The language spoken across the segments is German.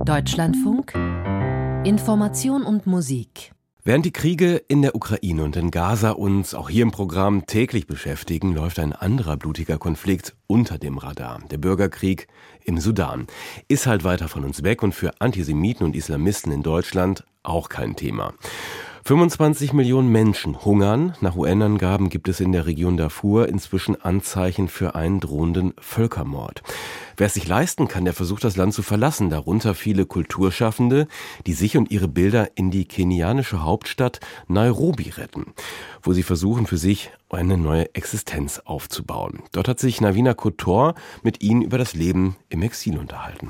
Deutschlandfunk Information und Musik. Während die Kriege in der Ukraine und in Gaza uns auch hier im Programm täglich beschäftigen, läuft ein anderer blutiger Konflikt unter dem Radar. Der Bürgerkrieg im Sudan ist halt weiter von uns weg und für Antisemiten und Islamisten in Deutschland auch kein Thema. 25 Millionen Menschen hungern. Nach UN-Angaben gibt es in der Region Darfur inzwischen Anzeichen für einen drohenden Völkermord. Wer es sich leisten kann, der versucht, das Land zu verlassen, darunter viele Kulturschaffende, die sich und ihre Bilder in die kenianische Hauptstadt Nairobi retten, wo sie versuchen, für sich eine neue Existenz aufzubauen. Dort hat sich Navina Kotor mit ihnen über das Leben im Exil unterhalten.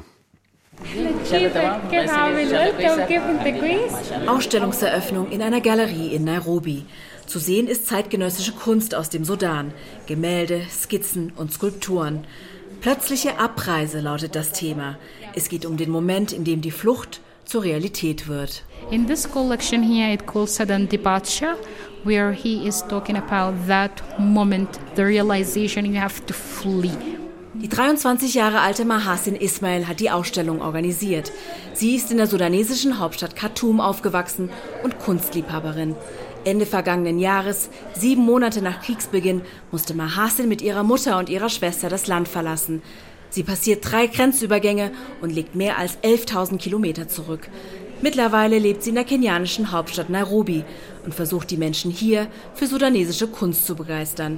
Ausstellungseröffnung in einer Galerie in Nairobi. Zu sehen ist zeitgenössische Kunst aus dem Sudan. Gemälde, Skizzen und Skulpturen. Plötzliche Abreise lautet das Thema. Es geht um den Moment, in dem die Flucht zur Realität wird. In this collection here it called Sudden Departure, where he is talking about that moment, the realization you have to flee. Die 23 Jahre alte Mahasin Ismail hat die Ausstellung organisiert. Sie ist in der sudanesischen Hauptstadt Khartoum aufgewachsen und Kunstliebhaberin. Ende vergangenen Jahres, 7 Monate nach Kriegsbeginn, musste Mahasin mit ihrer Mutter und ihrer Schwester das Land verlassen. Sie passiert 3 Grenzübergänge und legt mehr als 11.000 Kilometer zurück. Mittlerweile lebt sie in der kenianischen Hauptstadt Nairobi und versucht, die Menschen hier für sudanesische Kunst zu begeistern.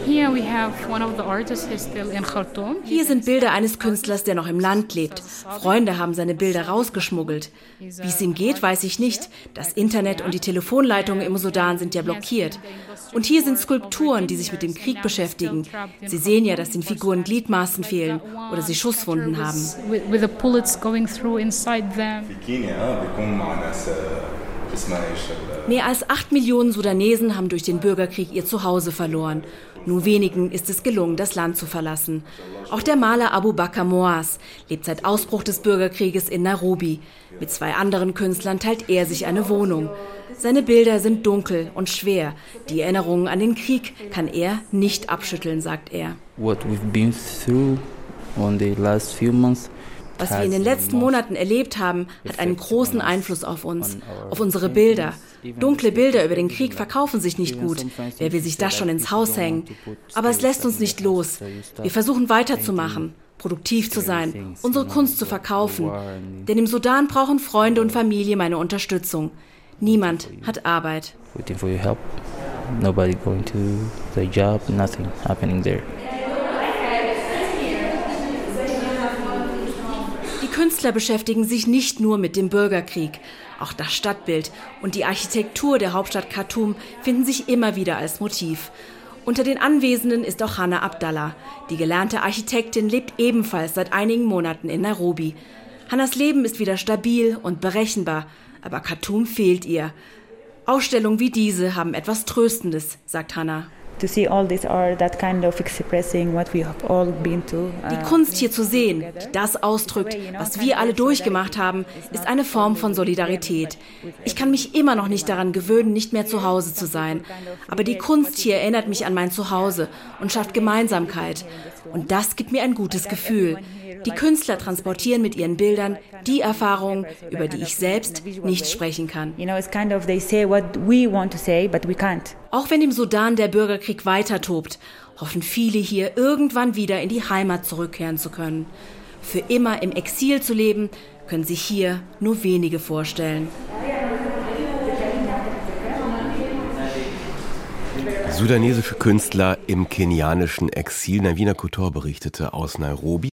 Hier sind Bilder eines Künstlers, der noch im Land lebt. Freunde haben seine Bilder rausgeschmuggelt. Wie es ihm geht, weiß ich nicht. Das Internet und die Telefonleitungen im Sudan sind ja blockiert. Und hier sind Skulpturen, die sich mit dem Krieg beschäftigen. Sie sehen ja, dass den Figuren Gliedmaßen fehlen oder sie Schusswunden haben. Mehr als 8 Millionen Sudanesen haben durch den Bürgerkrieg ihr Zuhause verloren. Nur wenigen ist es gelungen, das Land zu verlassen. Auch der Maler Abubakar Moaz lebt seit Ausbruch des Bürgerkrieges in Nairobi. Mit 2 anderen Künstlern teilt er sich eine Wohnung. Seine Bilder sind dunkel und schwer. Die Erinnerungen an den Krieg kann er nicht abschütteln, sagt er. What we've been through on the last few months. Was wir in den letzten Monaten erlebt haben, hat einen großen Einfluss auf uns, auf unsere Bilder. Dunkle Bilder über den Krieg verkaufen sich nicht gut. Wer will sich das schon ins Haus hängen? Aber es lässt uns nicht los. Wir versuchen weiterzumachen, produktiv zu sein, unsere Kunst zu verkaufen. Denn im Sudan brauchen Freunde und Familie meine Unterstützung. Niemand hat Arbeit. Nobody going to the job, nothing happening there. Die Künstler beschäftigen sich nicht nur mit dem Bürgerkrieg. Auch das Stadtbild und die Architektur der Hauptstadt Khartoum finden sich immer wieder als Motiv. Unter den Anwesenden ist auch Hanna Abdallah. Die gelernte Architektin lebt ebenfalls seit einigen Monaten in Nairobi. Hannas Leben ist wieder stabil und berechenbar, aber Khartoum fehlt ihr. Ausstellungen wie diese haben etwas Tröstendes, sagt Hanna. Die Kunst hier zu sehen, die das ausdrückt, was wir alle durchgemacht haben, ist eine Form von Solidarität. Ich kann mich immer noch nicht daran gewöhnen, nicht mehr zu Hause zu sein. Aber die Kunst hier erinnert mich an mein Zuhause und schafft Gemeinsamkeit. Und das gibt mir ein gutes Gefühl. Die Künstler transportieren mit ihren Bildern die Erfahrungen, über die ich selbst nicht sprechen kann. Auch wenn im Sudan der Bürgerkrieg weiter tobt, hoffen viele hier irgendwann wieder in die Heimat zurückkehren zu können. Für immer im Exil zu leben, können sich hier nur wenige vorstellen. Sudanesische Künstler im kenianischen Exil. Navina Kotor berichtete aus Nairobi.